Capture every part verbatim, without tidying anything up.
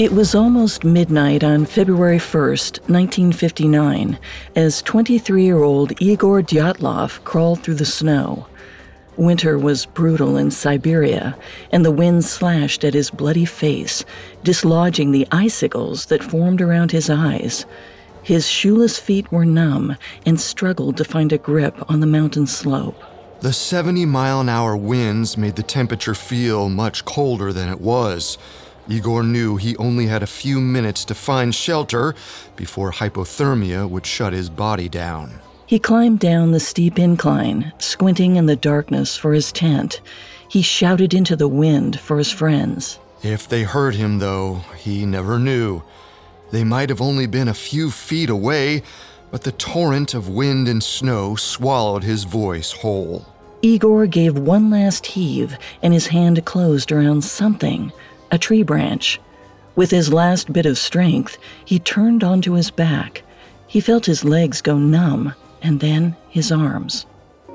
It was almost midnight on February first, nineteen fifty-nine, as twenty-three-year-old Igor Dyatlov crawled through the snow. Winter was brutal in Siberia, and the wind slashed at his bloody face, dislodging the icicles that formed around his eyes. His shoeless feet were numb and struggled to find a grip on the mountain slope. The seventy-mile-an-hour winds made the temperature feel much colder than it was. Igor knew he only had a few minutes to find shelter before hypothermia would shut his body down. He climbed down the steep incline, squinting in the darkness for his tent. He shouted into the wind for his friends. If they heard him, though, he never knew. They might have only been a few feet away, but the torrent of wind and snow swallowed his voice whole. Igor gave one last heave, and his hand closed around something. A tree branch. With his last bit of strength, he turned onto his back. He felt his legs go numb, and then his arms.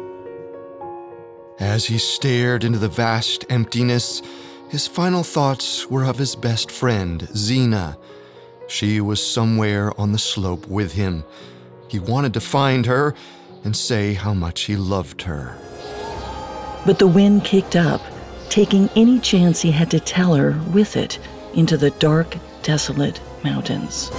As he stared into the vast emptiness, his final thoughts were of his best friend, Zina. She was somewhere on the slope with him. He wanted to find her and say how much he loved her. But the wind kicked up, taking any chance he had to tell her with it into the dark, desolate mountains.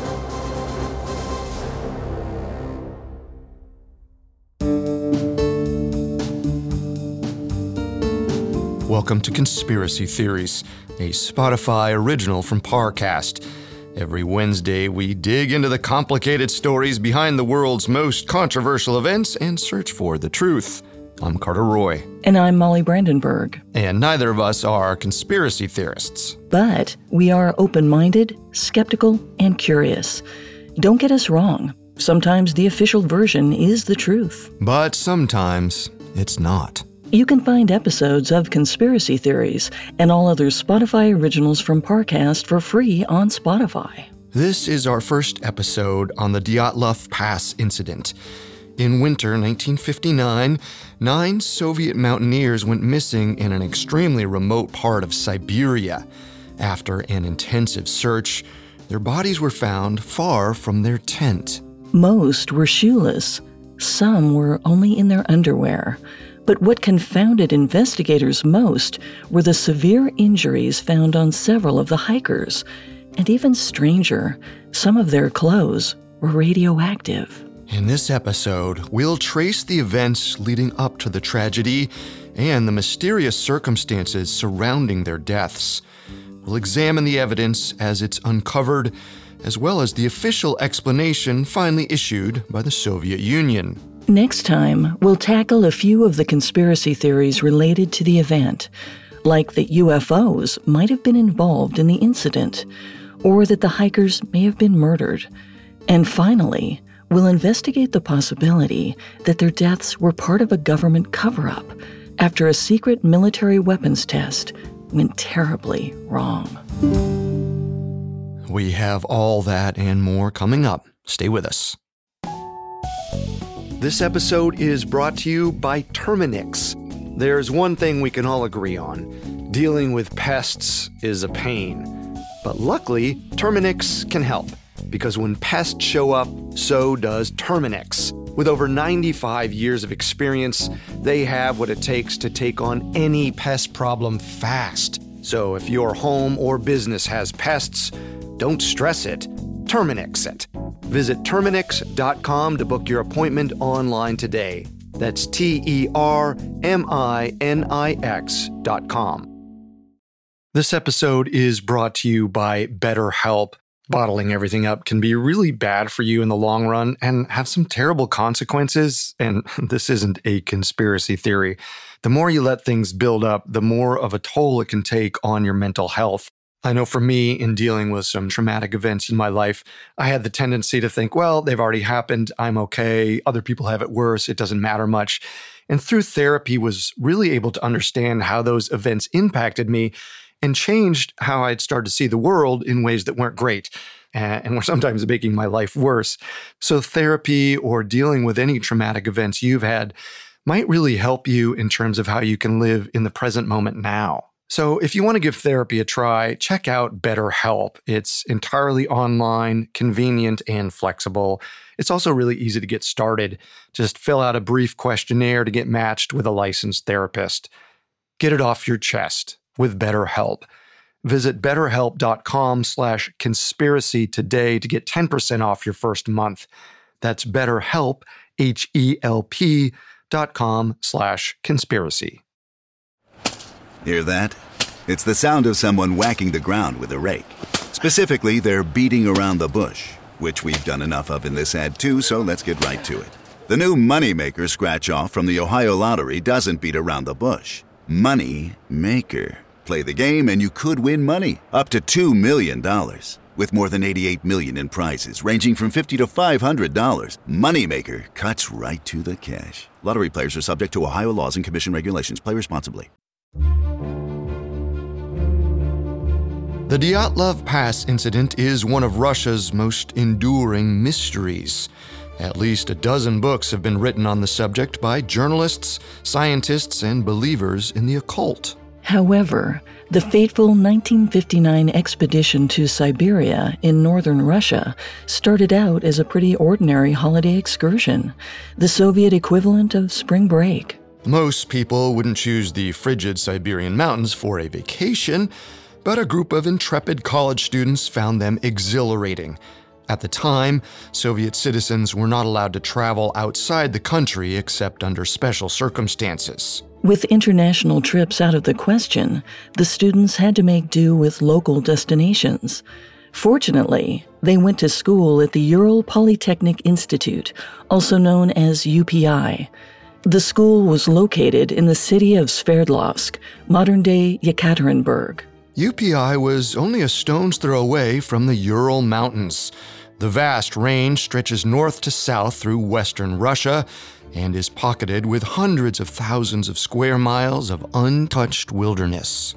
Welcome to Conspiracy Theories, a Spotify original from Parcast. Every Wednesday, we dig into the complicated stories behind the world's most controversial events and search for the truth. I'm Carter Roy. And I'm Molly Brandenburg. And neither of us are conspiracy theorists. But we are open-minded, skeptical, and curious. Don't get us wrong. Sometimes the official version is the truth. But sometimes it's not. You can find episodes of Conspiracy Theories and all other Spotify originals from Parcast for free on Spotify. This is our first episode on the Dyatlov Pass incident. In winter nineteen fifty-nine, nine Soviet mountaineers went missing in an extremely remote part of Siberia. After an intensive search, their bodies were found far from their tent. Most were shoeless. Some were only in their underwear. But what confounded investigators most were the severe injuries found on several of the hikers. And even stranger, some of their clothes were radioactive. In this episode, we'll trace the events leading up to the tragedy and the mysterious circumstances surrounding their deaths. We'll examine the evidence as it's uncovered, as well as the official explanation finally issued by the Soviet Union. Next time, we'll tackle a few of the conspiracy theories related to the event, like that U F Os might have been involved in the incident, or that the hikers may have been murdered. And finally, we'll investigate the possibility that their deaths were part of a government cover-up after a secret military weapons test went terribly wrong. We have all that and more coming up. Stay with us. This episode is brought to you by Terminix. There's one thing we can all agree on. Dealing with pests is a pain. But luckily, Terminix can help. Because when pests show up, so does Terminix. With over ninety-five years of experience, they have what it takes to take on any pest problem fast. So if your home or business has pests, don't stress it. Terminix it. Visit Terminix dot com to book your appointment online today. That's T E R M I N I X dot com. This episode is brought to you by BetterHelp. Bottling everything up can be really bad for you in the long run and have some terrible consequences. And this isn't a conspiracy theory. The more you let things build up, the more of a toll it can take on your mental health. I know for me, in dealing with some traumatic events in my life, I had the tendency to think, well, they've already happened. I'm okay. Other people have it worse. It doesn't matter much. And through therapy, was really able to understand how those events impacted me and changed how I'd started to see the world in ways that weren't great and were sometimes making my life worse. So therapy or dealing with any traumatic events you've had might really help you in terms of how you can live in the present moment now. So if you want to give therapy a try, check out BetterHelp. It's entirely online, convenient, and flexible. It's also really easy to get started. Just fill out a brief questionnaire to get matched with a licensed therapist. Get it off your chest with BetterHelp. Visit betterhelp.com slash conspiracy today to get ten percent off your first month. That's BetterHelp, H E L P dot com slash conspiracy. Hear that? It's the sound of someone whacking the ground with a rake. Specifically, they're beating around the bush, which we've done enough of in this ad too, so let's get right to it. The new Moneymaker scratch-off from the Ohio Lottery doesn't beat around the bush. Money Maker. Play the game and you could win money, up to two million dollars. With more than eighty-eight million dollars in prizes, ranging from fifty dollars to five hundred dollars, Moneymaker cuts right to the cash. Lottery players are subject to Ohio laws and commission regulations. Play responsibly. The Dyatlov Pass incident is one of Russia's most enduring mysteries. At least a dozen books have been written on the subject by journalists, scientists, and believers in the occult. However, the fateful nineteen fifty-nine expedition to Siberia in northern Russia started out as a pretty ordinary holiday excursion, the Soviet equivalent of spring break. Most people wouldn't choose the frigid Siberian mountains for a vacation, but a group of intrepid college students found them exhilarating. At the time, Soviet citizens were not allowed to travel outside the country except under special circumstances. With international trips out of the question, the students had to make do with local destinations. Fortunately, they went to school at the Ural Polytechnic Institute, also known as U P I. The school was located in the city of Sverdlovsk, modern-day Yekaterinburg. U P I was only a stone's throw away from the Ural Mountains. The vast range stretches north to south through western Russia and is pocketed with hundreds of thousands of square miles of untouched wilderness.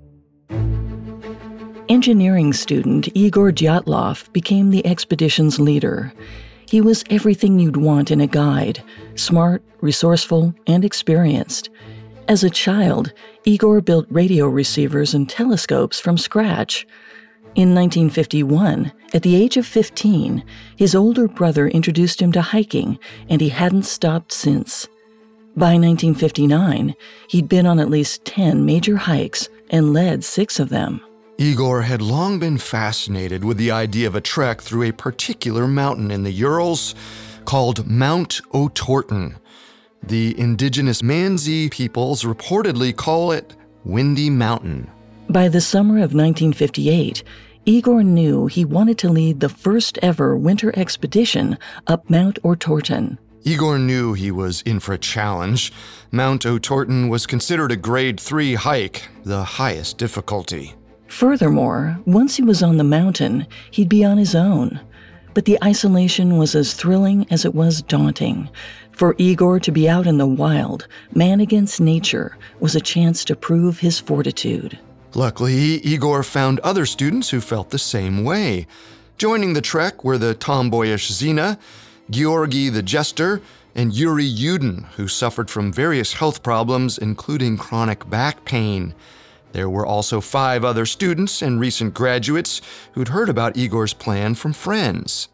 Engineering student Igor Dyatlov became the expedition's leader. He was everything you'd want in a guide: smart, resourceful, and experienced. As a child, Igor built radio receivers and telescopes from scratch. In nineteen fifty-one, at the age of fifteen, his older brother introduced him to hiking, and he hadn't stopped since. By nineteen fifty-nine, he'd been on at least ten major hikes and led six of them. Igor had long been fascinated with the idea of a trek through a particular mountain in the Urals called Mount Otorten. The indigenous Mansi peoples reportedly call it Windy Mountain. By the summer of nineteen fifty-eight, Igor knew he wanted to lead the first ever winter expedition up Mount Otorten. Igor knew he was in for a challenge. Mount Otorten was considered a grade three hike, the highest difficulty. Furthermore, once he was on the mountain, he'd be on his own. But the isolation was as thrilling as it was daunting. For Igor to be out in the wild, man against nature, was a chance to prove his fortitude. Luckily, Igor found other students who felt the same way. Joining the trek were the tomboyish Zina, Georgy the Jester, and Yuri Yudin, who suffered from various health problems, including chronic back pain. There were also five other students and recent graduates who'd heard about Igor's plan from friends.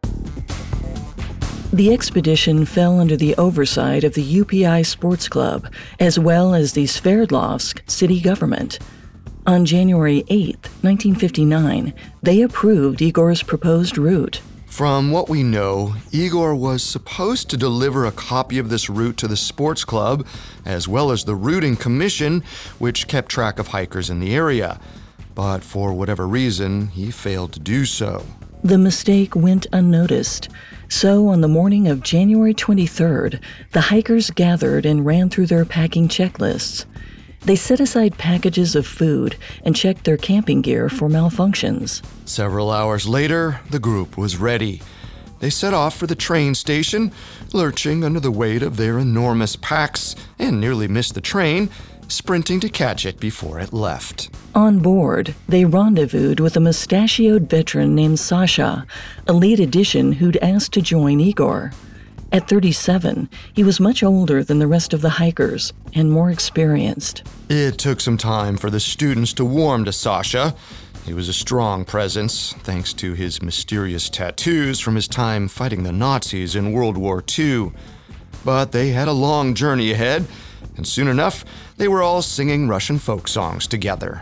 The expedition fell under the oversight of the U P I Sports Club, as well as the Sverdlovsk city government. On January eighth, nineteen fifty-nine, they approved Igor's proposed route. From what we know, Igor was supposed to deliver a copy of this route to the sports club, as well as the routing commission, which kept track of hikers in the area. But for whatever reason, he failed to do so. The mistake went unnoticed. So on the morning of January twenty-third, the hikers gathered and ran through their packing checklists. They set aside packages of food and checked their camping gear for malfunctions. Several hours later, the group was ready. They set off for the train station, lurching under the weight of their enormous packs, and nearly missed the train, sprinting to catch it before it left. On board, they rendezvoused with a mustachioed veteran named Sasha, a late addition who'd asked to join Igor. At thirty-seven, he was much older than the rest of the hikers and more experienced. It took some time for the students to warm to Sasha. He was a strong presence, thanks to his mysterious tattoos from his time fighting the Nazis in World War Two. But they had a long journey ahead, and soon enough, they were all singing Russian folk songs together.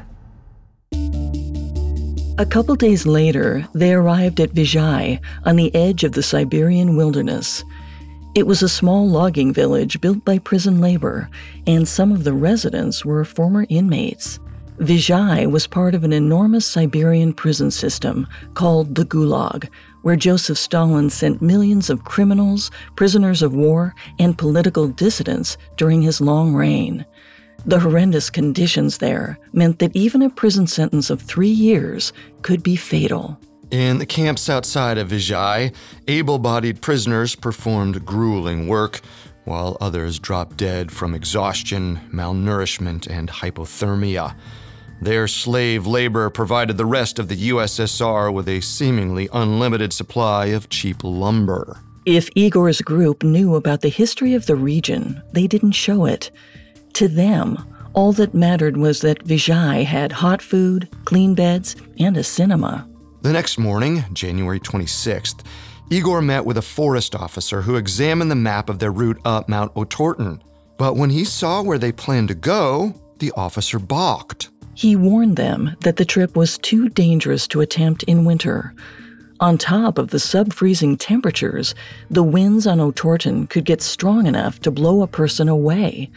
A couple days later, they arrived at Vizhai, on the edge of the Siberian wilderness. It was a small logging village built by prison labor, and some of the residents were former inmates. Vizhai was part of an enormous Siberian prison system called the Gulag, where Joseph Stalin sent millions of criminals, prisoners of war, and political dissidents during his long reign. The horrendous conditions there meant that even a prison sentence of three years could be fatal. In the camps outside of Vizhai, able-bodied prisoners performed grueling work, while others dropped dead from exhaustion, malnourishment, and hypothermia. Their slave labor provided the rest of the U S S R with a seemingly unlimited supply of cheap lumber. If Igor's group knew about the history of the region, they didn't show it. To them, all that mattered was that Vizhai had hot food, clean beds, and a cinema. The next morning, January twenty-sixth, Igor met with a forest officer who examined the map of their route up Mount Otorten. But when he saw where they planned to go, the officer balked. He warned them that the trip was too dangerous to attempt in winter. On top of the sub-freezing temperatures, the winds on Otorten could get strong enough to blow a person away.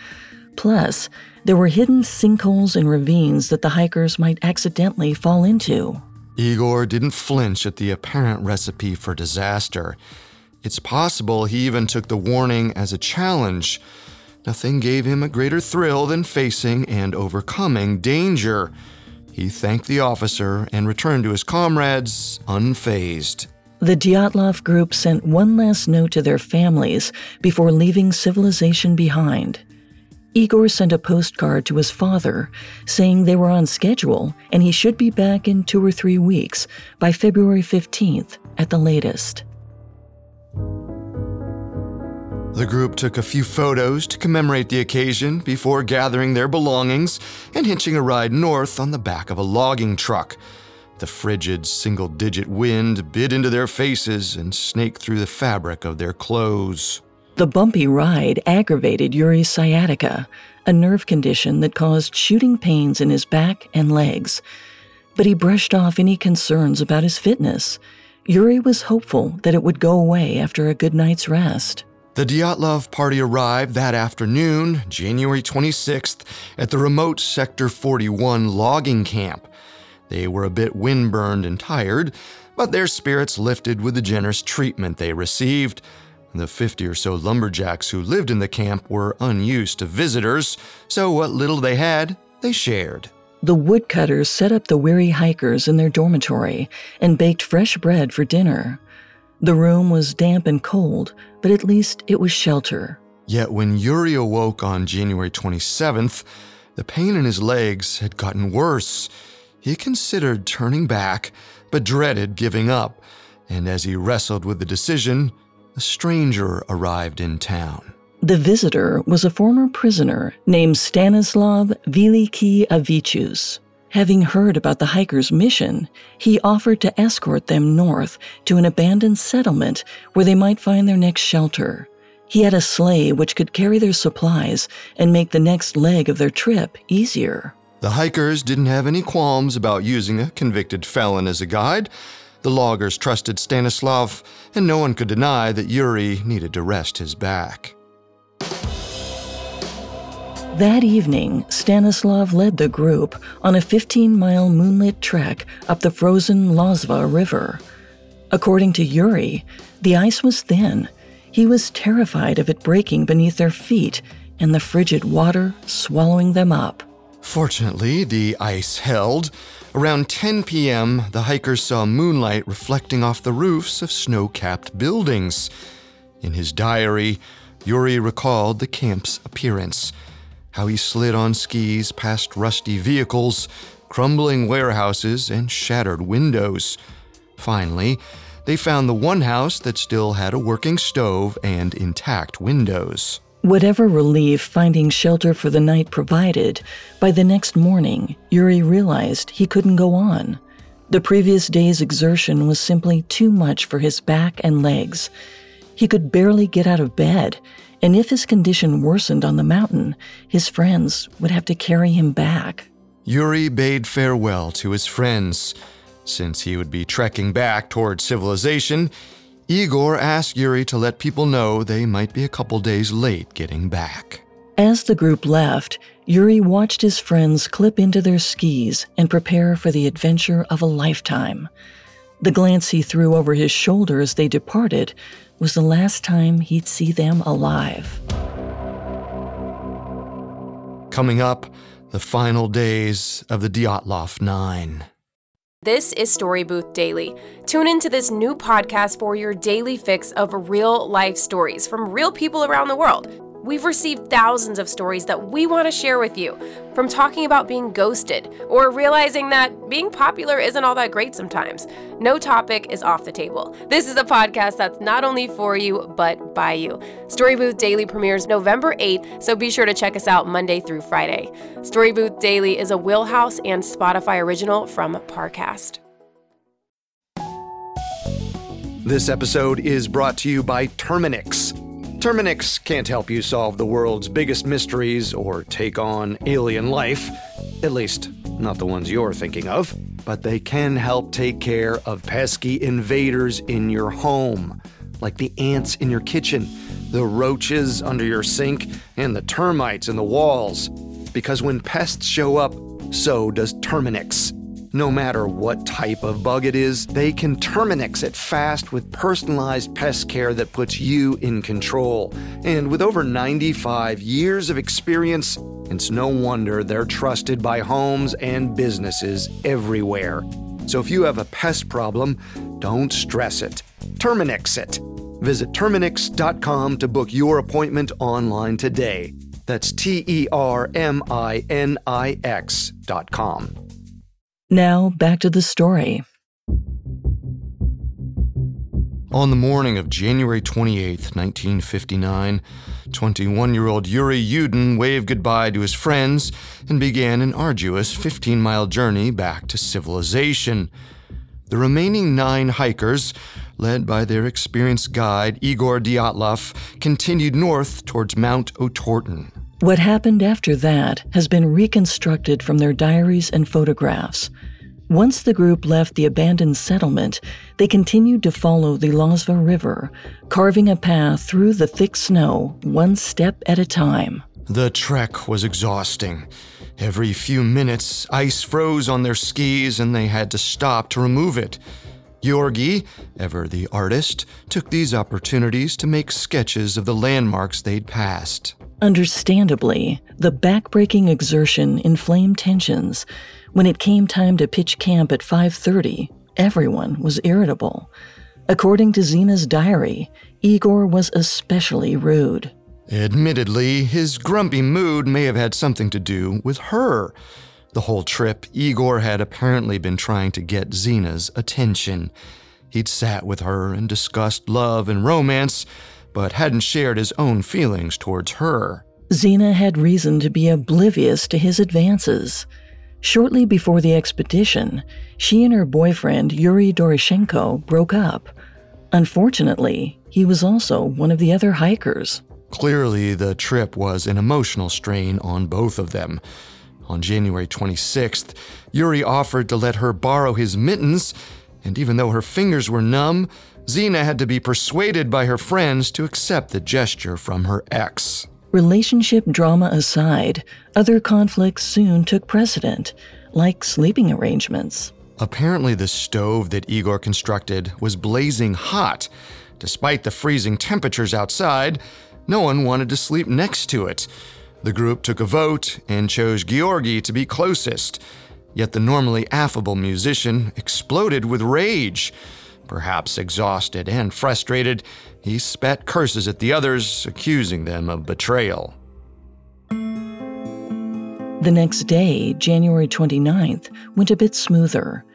Plus, there were hidden sinkholes and ravines that the hikers might accidentally fall into. Igor didn't flinch at the apparent recipe for disaster. It's possible he even took the warning as a challenge. Nothing gave him a greater thrill than facing and overcoming danger. He thanked the officer and returned to his comrades unfazed. The Dyatlov group sent one last note to their families before leaving civilization behind. Igor sent a postcard to his father saying they were on schedule and he should be back in two or three weeks, by February fifteenth at the latest. The group took a few photos to commemorate the occasion before gathering their belongings and hitching a ride north on the back of a logging truck. The frigid single-digit wind bit into their faces and snaked through the fabric of their clothes. The bumpy ride aggravated Yuri's sciatica, a nerve condition that caused shooting pains in his back and legs. But he brushed off any concerns about his fitness. Yuri was hopeful that it would go away after a good night's rest. The Dyatlov party arrived that afternoon, January twenty-sixth, at the remote Sector forty-one logging camp. They were a bit windburned and tired, but their spirits lifted with the generous treatment they received. The fifty or so lumberjacks who lived in the camp were unused to visitors, so what little they had, they shared. The woodcutters set up the weary hikers in their dormitory and baked fresh bread for dinner. The room was damp and cold, but at least it was shelter. Yet when Yuri awoke on January twenty-seventh, the pain in his legs had gotten worse. He considered turning back, but dreaded giving up, and as he wrestled with the decision, a stranger arrived in town. The visitor was a former prisoner named Stanislav Velikiavichus. Having heard about the hikers' mission, he offered to escort them north to an abandoned settlement where they might find their next shelter. He had a sleigh which could carry their supplies and make the next leg of their trip easier. The hikers didn't have any qualms about using a convicted felon as a guide. The loggers trusted Stanislav, and no one could deny that Yuri needed to rest his back. That evening, Stanislav led the group on a fifteen-mile moonlit trek up the frozen Lozva River. According to Yuri, the ice was thin. He was terrified of it breaking beneath their feet and the frigid water swallowing them up. Fortunately, the ice held. Around ten p.m., the hikers saw moonlight reflecting off the roofs of snow-capped buildings. In his diary, Yuri recalled the camp's appearance, how he slid on skis past rusty vehicles, crumbling warehouses, and shattered windows. Finally, they found the one house that still had a working stove and intact windows. Whatever relief finding shelter for the night provided, by the next morning, Yuri realized he couldn't go on. The previous day's exertion was simply too much for his back and legs. He could barely get out of bed, and if his condition worsened on the mountain, his friends would have to carry him back. Yuri bade farewell to his friends. Since he would be trekking back toward civilization, Igor asked Yuri to let people know they might be a couple days late getting back. As the group left, Yuri watched his friends clip into their skis and prepare for the adventure of a lifetime. The glance he threw over his shoulder as they departed was the last time he'd see them alive. Coming up, the final days of the Dyatlov Nine. This is Story Booth Daily. Tune into this new podcast for your daily fix of real-life stories from real people around the world. We've received thousands of stories that we want to share with you, from talking about being ghosted or realizing that being popular isn't all that great sometimes. No topic is off the table. This is a podcast that's not only for you, but by you. Story Booth Daily premieres November eighth, so be sure to check us out Monday through Friday. Story Booth Daily is a Wheelhouse and Spotify original from Parcast. This episode is brought to you by Terminix. Terminix can't help you solve the world's biggest mysteries or take on alien life, at least not the ones you're thinking of, but they can help take care of pesky invaders in your home, like the ants in your kitchen, the roaches under your sink, and the termites in the walls. Because when pests show up, so does Terminix. No matter what type of bug it is, they can Terminix it fast with personalized pest care that puts you in control. And with over ninety-five years of experience, it's no wonder they're trusted by homes and businesses everywhere. So if you have a pest problem, don't stress it. Terminix it. Visit Terminix dot com to book your appointment online today. That's T E R M I N I X dot com. Now, back to the story. On the morning of January twenty-eighth, nineteen fifty-nine, twenty-one-year-old Yuri Yudin waved goodbye to his friends and began an arduous fifteen-mile journey back to civilization. The remaining nine hikers, led by their experienced guide Igor Dyatlov, continued north towards Mount Otorten. What happened after that has been reconstructed from their diaries and photographs. Once the group left the abandoned settlement, they continued to follow the Lozva River, carving a path through the thick snow, one step at a time. The trek was exhausting. Every few minutes, ice froze on their skis and they had to stop to remove it. Georgi, ever the artist, took these opportunities to make sketches of the landmarks they'd passed. Understandably, the backbreaking exertion inflamed tensions. When it came time to pitch camp at five thirty, everyone was irritable. According to Zina's diary, Igor was especially rude. Admittedly, his grumpy mood may have had something to do with her. The whole trip, Igor had apparently been trying to get Zina's attention. He'd sat with her and discussed love and romance, but hadn't shared his own feelings towards her. Zina had reason to be oblivious to his advances. Shortly before the expedition, she and her boyfriend, Yuri Doroshenko, broke up. Unfortunately, he was also one of the other hikers. Clearly, the trip was an emotional strain on both of them. On January twenty-sixth, Yuri offered to let her borrow his mittens, and even though her fingers were numb, Zina had to be persuaded by her friends to accept the gesture from her ex. Relationship drama aside, other conflicts soon took precedent, like sleeping arrangements. Apparently, the stove that Igor constructed was blazing hot. Despite the freezing temperatures outside, no one wanted to sleep next to it. The group took a vote and chose Georgi to be closest. Yet the normally affable musician exploded with rage. Perhaps exhausted and frustrated, he spat curses at the others, accusing them of betrayal. The next day, January twenty-ninth, went a bit smoother.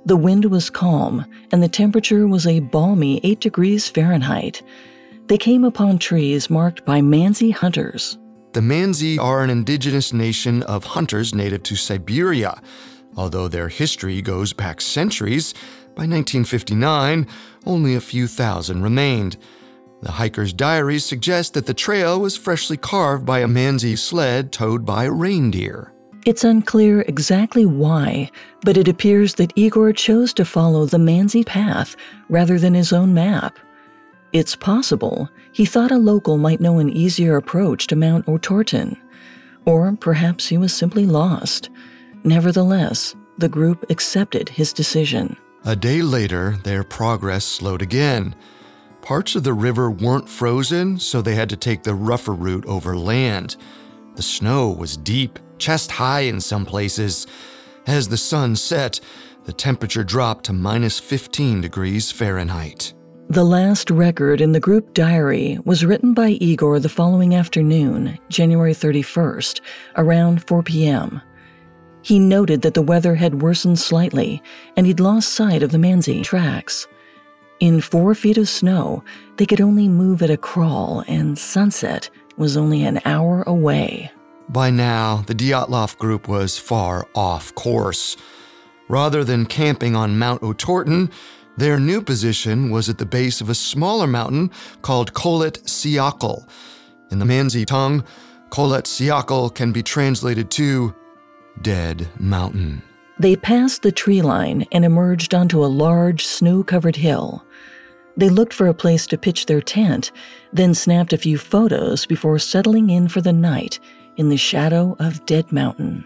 The wind was calm, and the temperature was a balmy eight degrees Fahrenheit. They came upon trees marked by Mansi hunters. The Mansi are an indigenous nation of hunters native to Siberia. Although their history goes back centuries, by nineteen fifty-nine, only a few thousand remained. The hiker's diaries suggest that the trail was freshly carved by a Mansi sled towed by reindeer. It's unclear exactly why, but it appears that Igor chose to follow the Mansi path rather than his own map. It's possible he thought a local might know an easier approach to Mount Otorten, or perhaps he was simply lost. Nevertheless, the group accepted his decision. A day later, their progress slowed again. Parts of the river weren't frozen, so they had to take the rougher route over land. The snow was deep, chest high in some places. As the sun set, the temperature dropped to minus fifteen degrees Fahrenheit. The last record in the group diary was written by Igor the following afternoon, January thirty-first, around four p.m. He noted that the weather had worsened slightly, and he'd lost sight of the Mansi tracks. In four feet of snow, they could only move at a crawl, and sunset was only an hour away. By now, the Dyatlov group was far off course. Rather than camping on Mount Otorten, their new position was at the base of a smaller mountain called Kholat Syakhl. In the Mansi tongue, Kholat Syakhl can be translated to Dead Mountain. They passed the tree line and emerged onto a large, snow-covered hill. They looked for a place to pitch their tent, then snapped a few photos before settling in for the night in the shadow of Dead Mountain.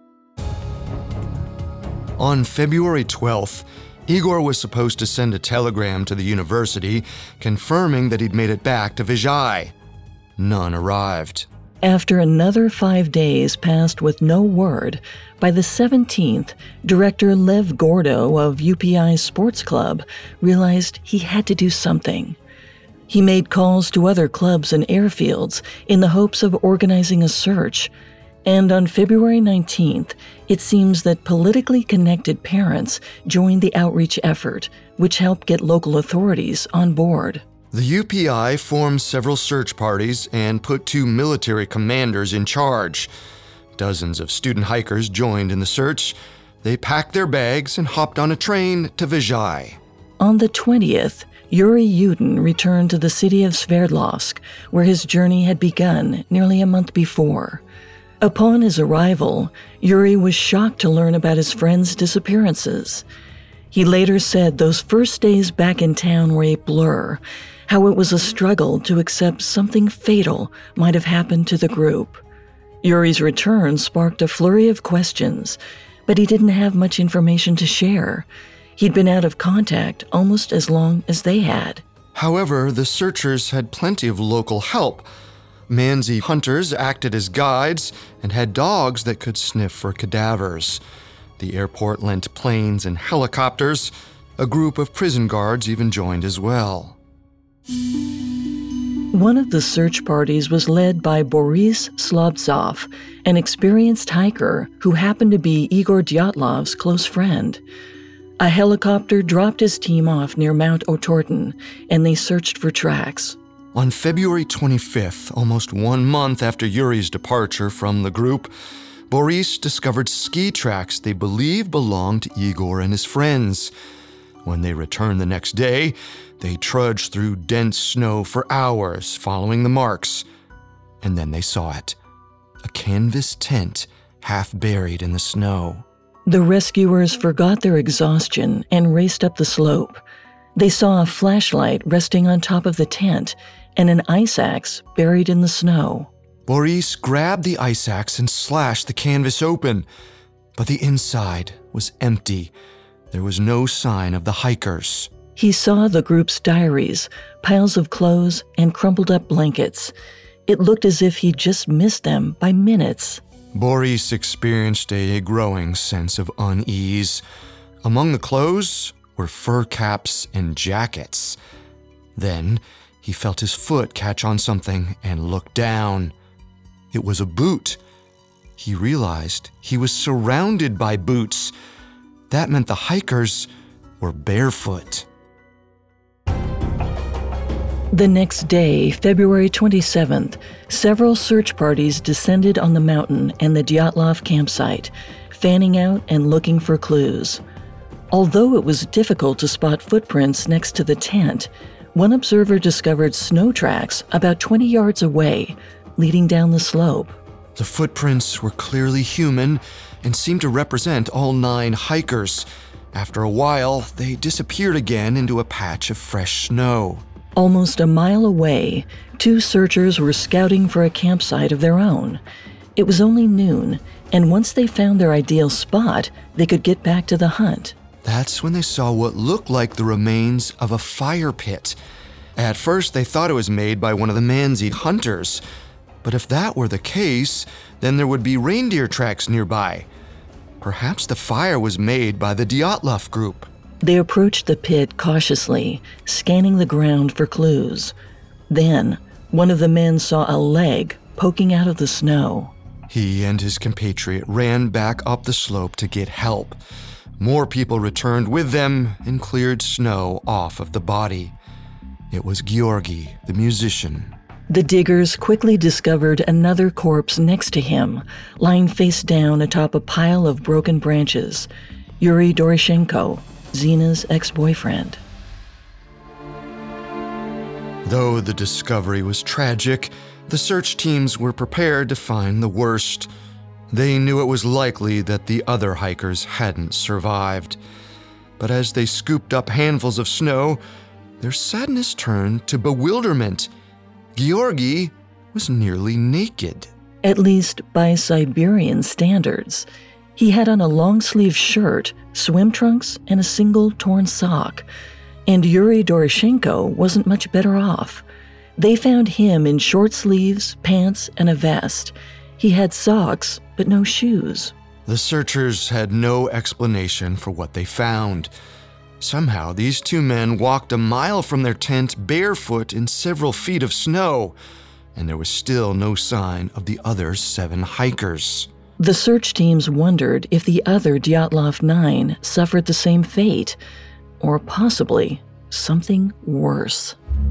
On February twelfth, Igor was supposed to send a telegram to the university confirming that he'd made it back to Vizhai. None arrived. After another five days passed with no word, by the seventeenth, director Lev Gordo of U P I's sports club realized he had to do something. He made calls to other clubs and airfields in the hopes of organizing a search. And on February nineteenth, it seems that politically connected parents joined the outreach effort, which helped get local authorities on board. The U P I formed several search parties and put two military commanders in charge. Dozens of student hikers joined in the search. They packed their bags and hopped on a train to Vizhai. On the twentieth, Yuri Yudin returned to the city of Sverdlovsk, where his journey had begun nearly a month before. Upon his arrival, Yuri was shocked to learn about his friends' disappearances. He later said those first days back in town were a blur, how it was a struggle to accept something fatal might have happened to the group. Yuri's return sparked a flurry of questions, but he didn't have much information to share. He'd been out of contact almost as long as they had. However, the searchers had plenty of local help. Mansi hunters acted as guides and had dogs that could sniff for cadavers. The airport lent planes and helicopters. A group of prison guards even joined as well. One of the search parties was led by Boris Slobtsov, an experienced hiker who happened to be Igor Dyatlov's close friend. A helicopter dropped his team off near Mount Otorten, and they searched for tracks. On February twenty-fifth, almost one month after Yuri's departure from the group, Boris discovered ski tracks they believe belonged to Igor and his friends. When they returned the next day, they trudged through dense snow for hours, following the marks. And then they saw it. A canvas tent, half buried in the snow. The rescuers forgot their exhaustion and raced up the slope. They saw a flashlight resting on top of the tent and an ice axe buried in the snow. Boris grabbed the ice axe and slashed the canvas open, but the inside was empty. There was no sign of the hikers. He saw the group's diaries, piles of clothes, and crumpled up blankets. It looked as if he'd just missed them by minutes. Boris experienced a growing sense of unease. Among the clothes were fur caps and jackets. Then he felt his foot catch on something and looked down. It was a boot. He realized he was surrounded by boots. That meant the hikers were barefoot. The next day, February twenty-seventh, several search parties descended on the mountain and the Dyatlov campsite, fanning out and looking for clues. Although it was difficult to spot footprints next to the tent, one observer discovered snow tracks about twenty yards away, leading down the slope. The footprints were clearly human and seemed to represent all nine hikers. After a while, they disappeared again into a patch of fresh snow. Almost a mile away, two searchers were scouting for a campsite of their own. It was only noon, and once they found their ideal spot, they could get back to the hunt. That's when they saw what looked like the remains of a fire pit. At first, they thought it was made by one of the Mansi hunters. But if that were the case, then there would be reindeer tracks nearby. Perhaps the fire was made by the Dyatlov group. They approached the pit cautiously, scanning the ground for clues. Then, one of the men saw a leg poking out of the snow. He and his compatriot ran back up the slope to get help. More people returned with them and cleared snow off of the body. It was Georgi, the musician. The diggers quickly discovered another corpse next to him, lying face down atop a pile of broken branches. Yuri Doroshenko, Zina's ex-boyfriend. Though the discovery was tragic, the search teams were prepared to find the worst. They knew it was likely that the other hikers hadn't survived. But as they scooped up handfuls of snow, their sadness turned to bewilderment. Georgi was nearly naked. At least by Siberian standards. He had on a long-sleeved shirt, swim trunks, and a single torn sock. And Yuri Doroshenko wasn't much better off. They found him in short sleeves, pants, and a vest. He had socks, but no shoes. The searchers had no explanation for what they found. Somehow, these two men walked a mile from their tent barefoot in several feet of snow, and there was still no sign of the other seven hikers. The search teams wondered if the other Dyatlov Nine suffered the same fate, or possibly something worse.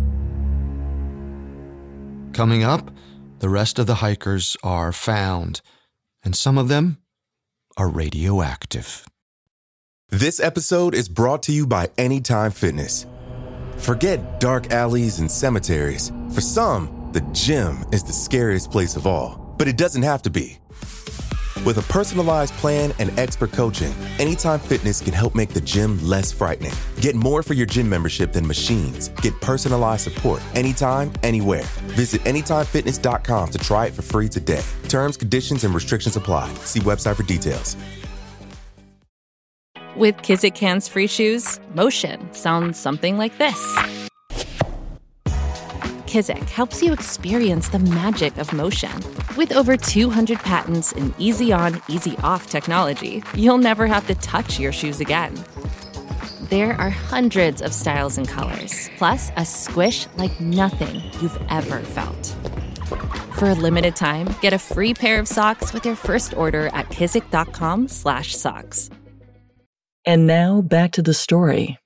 Coming up, the rest of the hikers are found, and some of them are radioactive. This episode is brought to you by Anytime Fitness. Forget dark alleys and cemeteries. For some, the gym is the scariest place of all, but it doesn't have to be. With a personalized plan and expert coaching, Anytime Fitness can help make the gym less frightening. Get more for your gym membership than machines. Get personalized support anytime, anywhere. Visit anytime fitness dot com to try it for free today. Terms, conditions, and restrictions apply. See website for details. With Kizik Hands Free Shoes, motion sounds something like this. Kizik helps you experience the magic of motion. With over two hundred patents and easy-on, easy-off technology, you'll never have to touch your shoes again. There are hundreds of styles and colors, plus a squish like nothing you've ever felt. For a limited time, get a free pair of socks with your first order at kizik dot com slash socks. And now back to the story.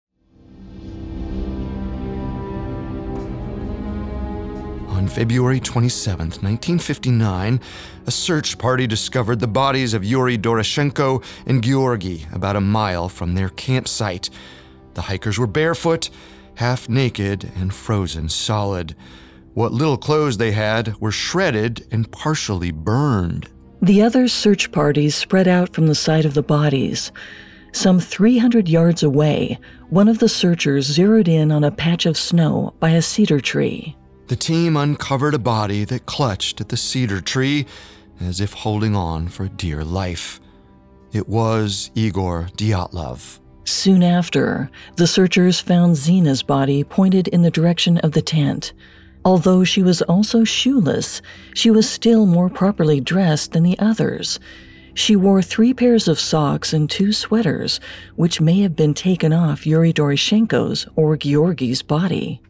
On February twenty-seventh, nineteen fifty-nine, a search party discovered the bodies of Yuri Doroshenko and Georgi about a mile from their campsite. The hikers were barefoot, half naked, and frozen solid. What little clothes they had were shredded and partially burned. The other search parties spread out from the site of the bodies. Some three hundred yards away, one of the searchers zeroed in on a patch of snow by a cedar tree. The team uncovered a body that clutched at the cedar tree as if holding on for dear life. It was Igor Dyatlov. Soon after, the searchers found Zina's body pointed in the direction of the tent. Although she was also shoeless, she was still more properly dressed than the others. She wore three pairs of socks and two sweaters, which may have been taken off Yuri Doroshenko's or Georgi's body.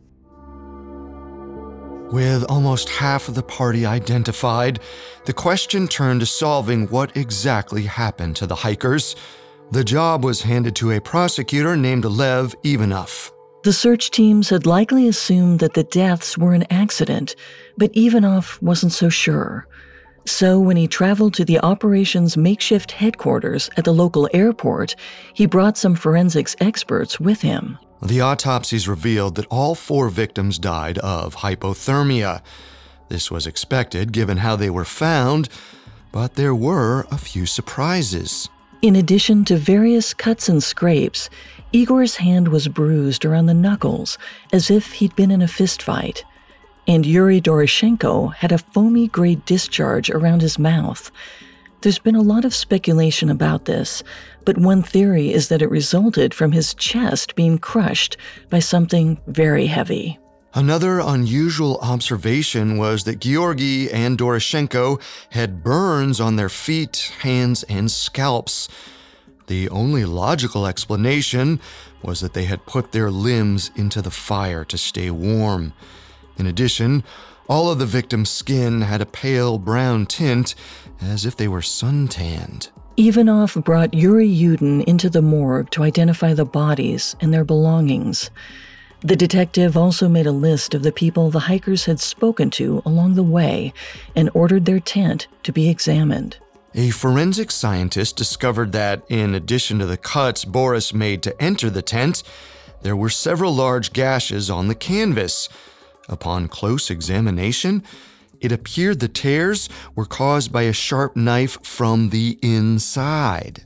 With almost half of the party identified, the question turned to solving what exactly happened to the hikers. The job was handed to a prosecutor named Lev Ivanov. The search teams had likely assumed that the deaths were an accident, but Ivanov wasn't so sure. So when he traveled to the operations makeshift headquarters at the local airport, he brought some forensics experts with him. The autopsies revealed that all four victims died of hypothermia. This was expected given how they were found, but there were a few surprises. In addition to various cuts and scrapes, Igor's hand was bruised around the knuckles as if he'd been in a fistfight. And Yuri Doroshenko had a foamy gray discharge around his mouth. There's been a lot of speculation about this, but one theory is that it resulted from his chest being crushed by something very heavy. Another unusual observation was that Georgy and Doroshenko had burns on their feet, hands, and scalps. The only logical explanation was that they had put their limbs into the fire to stay warm. In addition, all of the victims' skin had a pale brown tint, as if they were suntanned. Ivanov brought Yuri Yudin into the morgue to identify the bodies and their belongings. The detective also made a list of the people the hikers had spoken to along the way and ordered their tent to be examined. A forensic scientist discovered that, in addition to the cuts Boris made to enter the tent, there were several large gashes on the canvas. Upon close examination, it appeared the tears were caused by a sharp knife from the inside.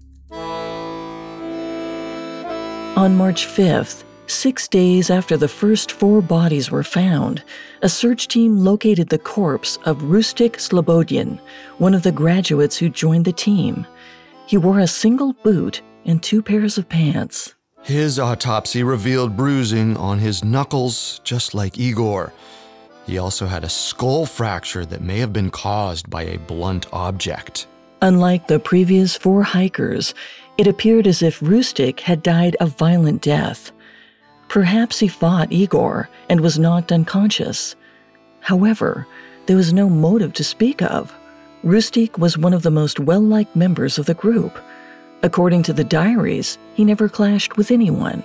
On March fifth, six days after the first four bodies were found, a search team located the corpse of Rustik Slobodin, one of the graduates who joined the team. He wore a single boot and two pairs of pants. His autopsy revealed bruising on his knuckles, just like Igor. He also had a skull fracture that may have been caused by a blunt object. Unlike the previous four hikers, it appeared as if Rustik had died a violent death. Perhaps he fought Igor and was knocked unconscious. However, there was no motive to speak of. Rustik was one of the most well-liked members of the group. According to the diaries, he never clashed with anyone.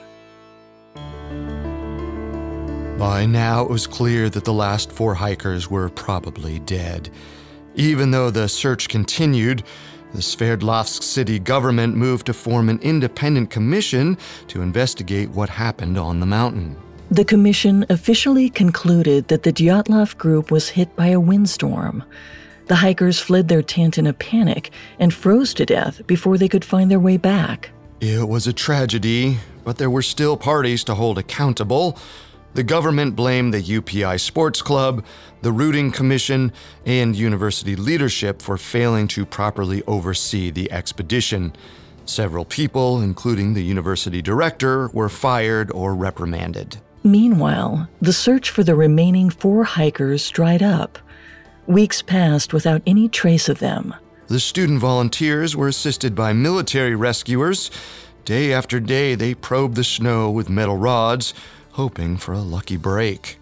By now, it was clear that the last four hikers were probably dead. Even though the search continued, the Sverdlovsk city government moved to form an independent commission to investigate what happened on the mountain. The commission officially concluded that the Dyatlov group was hit by a windstorm. The hikers fled their tent in a panic and froze to death before they could find their way back. It was a tragedy, but there were still parties to hold accountable. The government blamed the U P I Sports Club, the Routing Commission, and university leadership for failing to properly oversee the expedition. Several people, including the university director, were fired or reprimanded. Meanwhile, the search for the remaining four hikers dried up. Weeks passed without any trace of them. The student volunteers were assisted by military rescuers. Day after day, they probed the snow with metal rods, hoping for a lucky break.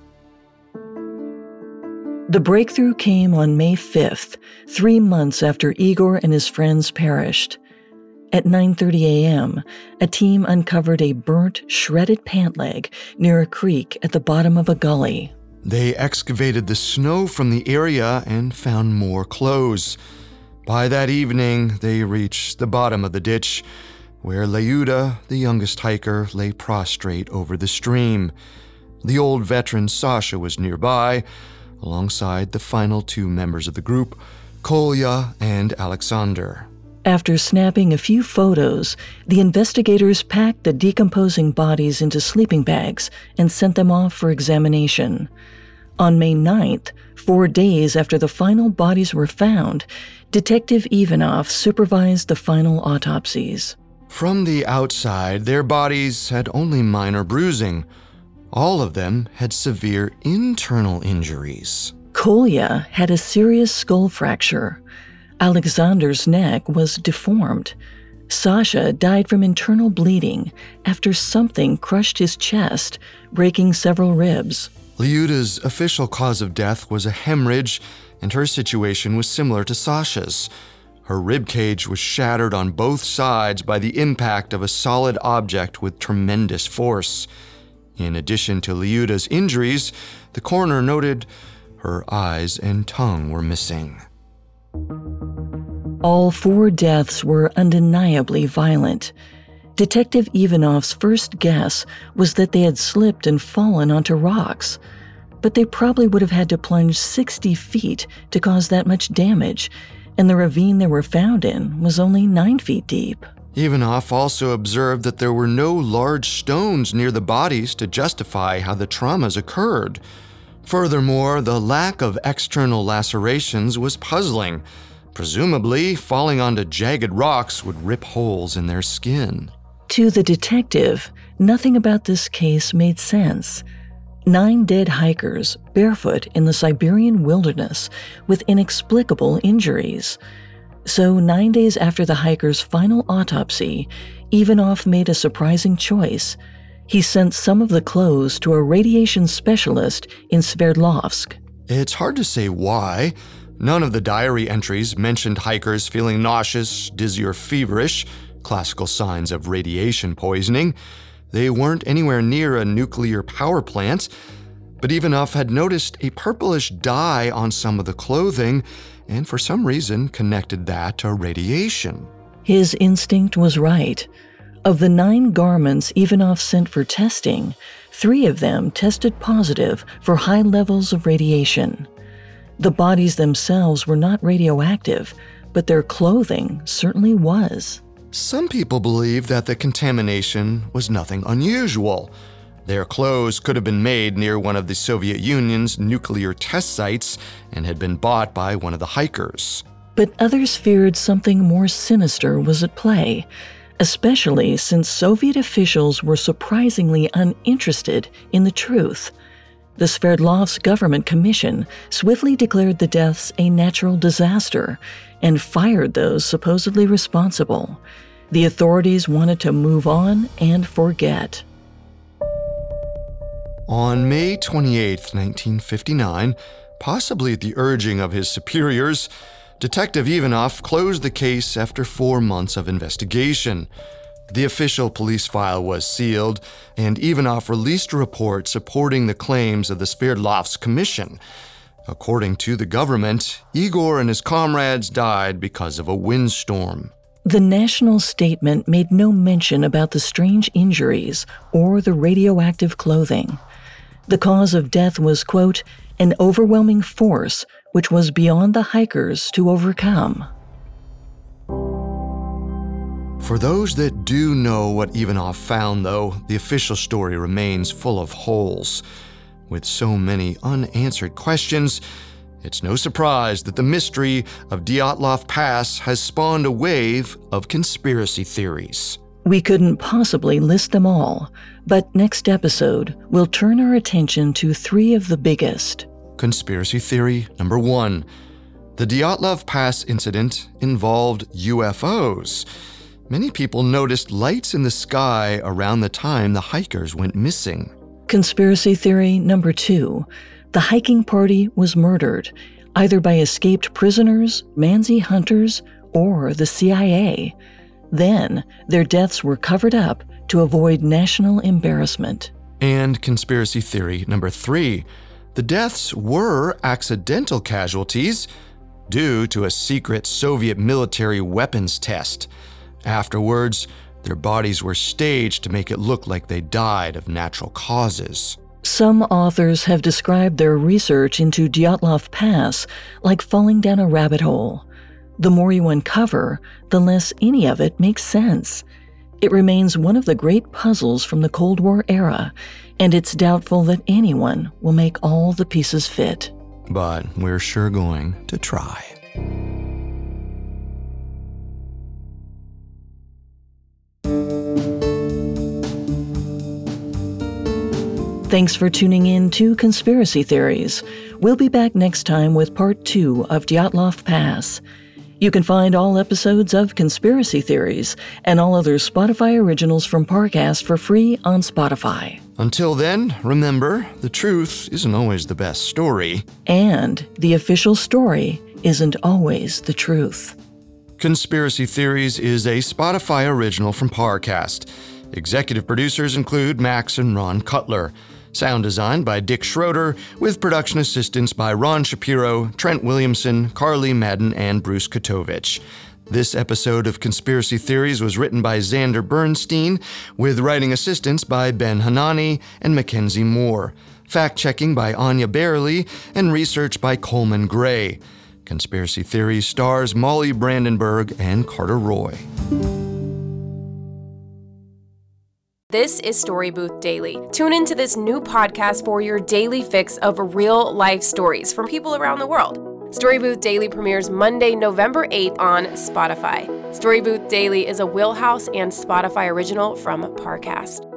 The breakthrough came on May fifth, three months after Igor and his friends perished. At nine thirty a.m., a team uncovered a burnt, shredded pant leg near a creek at the bottom of a gully. They excavated the snow from the area and found more clothes. By that evening, they reached the bottom of the ditch, where Leyuda, the youngest hiker, lay prostrate over the stream. The old veteran Sasha was nearby, alongside the final two members of the group, Kolya and Alexander. After snapping a few photos, the investigators packed the decomposing bodies into sleeping bags and sent them off for examination. On May ninth, four days after the final bodies were found, Detective Ivanov supervised the final autopsies. From the outside, their bodies had only minor bruising. All of them had severe internal injuries. Kolya had a serious skull fracture. Alexander's neck was deformed. Sasha died from internal bleeding after something crushed his chest, breaking several ribs. Leyuda's official cause of death was a hemorrhage, and her situation was similar to Sasha's. Her ribcage was shattered on both sides by the impact of a solid object with tremendous force. In addition to Liuda's injuries, the coroner noted her eyes and tongue were missing. All four deaths were undeniably violent. Detective Ivanov's first guess was that they had slipped and fallen onto rocks, but they probably would have had to plunge sixty feet to cause that much damage, and the ravine they were found in was only nine feet deep. Ivanov also observed that there were no large stones near the bodies to justify how the traumas occurred. Furthermore, the lack of external lacerations was puzzling. Presumably, falling onto jagged rocks would rip holes in their skin. To the detective, nothing about this case made sense. Nine dead hikers, barefoot in the Siberian wilderness, with inexplicable injuries. So nine days after the hikers' final autopsy, Ivanov made a surprising choice. He sent some of the clothes to a radiation specialist in Sverdlovsk. It's hard to say why. None of the diary entries mentioned hikers feeling nauseous, dizzy, or feverish, classical signs of radiation poisoning. They weren't anywhere near a nuclear power plant, but Ivanov had noticed a purplish dye on some of the clothing and for some reason connected that to radiation. His instinct was right. Of the nine garments Ivanov sent for testing, three of them tested positive for high levels of radiation. The bodies themselves were not radioactive, but their clothing certainly was. Some people believe that the contamination was nothing unusual. Their clothes could have been made near one of the Soviet Union's nuclear test sites and had been bought by one of the hikers. But others feared something more sinister was at play, especially since Soviet officials were surprisingly uninterested in the truth. The Sverdlovsk government commission swiftly declared the deaths a natural disaster and fired those supposedly responsible. The authorities wanted to move on and forget. On May twenty-eighth, nineteen fifty-nine, possibly at the urging of his superiors, Detective Ivanov closed the case after four months of investigation. The official police file was sealed, and Ivanov released a report supporting the claims of the Sverdlovsk Commission. According to the government, Igor and his comrades died because of a windstorm. The national statement made no mention about the strange injuries or the radioactive clothing. The cause of death was, quote, an overwhelming force which was beyond the hikers to overcome. For those that do know what Ivanov found, though, the official story remains full of holes. With so many unanswered questions, it's no surprise that the mystery of Dyatlov Pass has spawned a wave of conspiracy theories. We couldn't possibly list them all, but next episode, we'll turn our attention to three of the biggest. Conspiracy theory number one. The Dyatlov Pass incident involved U F Os. Many people noticed lights in the sky around the time the hikers went missing. Conspiracy theory number two. The hiking party was murdered, either by escaped prisoners, Mansi hunters, or the C I A. Then, their deaths were covered up to avoid national embarrassment. And conspiracy theory number three. The deaths were accidental casualties due to a secret Soviet military weapons test. Afterwards, their bodies were staged to make it look like they died of natural causes. Some authors have described their research into Dyatlov Pass like falling down a rabbit hole. The more you uncover, the less any of it makes sense. It remains one of the great puzzles from the Cold War era, and it's doubtful that anyone will make all the pieces fit. But we're sure going to try. Thanks for tuning in to Conspiracy Theories. We'll be back next time with part two of Dyatlov Pass. You can find all episodes of Conspiracy Theories and all other Spotify originals from Parcast for free on Spotify. Until then, remember, the truth isn't always the best story. And the official story isn't always the truth. Conspiracy Theories is a Spotify original from Parcast. Executive producers include Max and Ron Cutler. Sound design by Dick Schroeder, with production assistance by Ron Shapiro, Trent Williamson, Carly Madden, and Bruce Kotovich. This episode of Conspiracy Theories was written by Xander Bernstein, with writing assistance by Ben Hanani and Mackenzie Moore. Fact-checking by Anya Barely, and research by Coleman Gray. Conspiracy Theories stars Molly Brandenburg and Carter Roy. This is Story Booth Daily. Tune into this new podcast for your daily fix of real-life stories from people around the world. Story Booth Daily premieres Monday, November eighth on Spotify. Story Booth Daily is a Wheelhouse and Spotify original from Parcast.